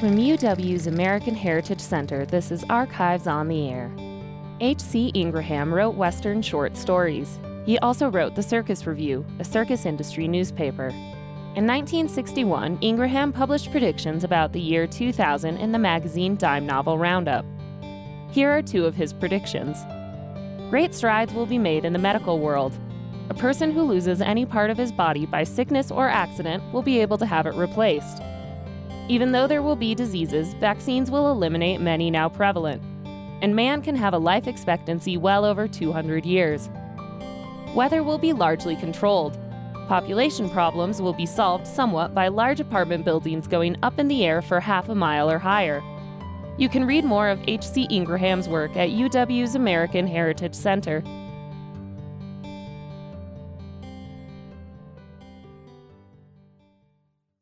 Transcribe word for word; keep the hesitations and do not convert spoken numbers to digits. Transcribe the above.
From U W's American Heritage Center, this is Archives on the Air. H C Ingraham wrote Western short stories. He also wrote the Circus Review, a circus industry newspaper. In nineteen sixty-one, Ingraham published predictions about the year two thousand in the magazine Dime Novel Roundup. Here are two of his predictions. Great strides will be made in the medical world. A person who loses any part of his body by sickness or accident will be able to have it replaced. Even though there will be diseases, vaccines will eliminate many now prevalent, and man can have a life expectancy well over two hundred years. Weather will be largely controlled. Population problems will be solved somewhat by large apartment buildings going up in the air for half a mile or higher. You can read more of H C Ingraham's work at U W's American Heritage Center.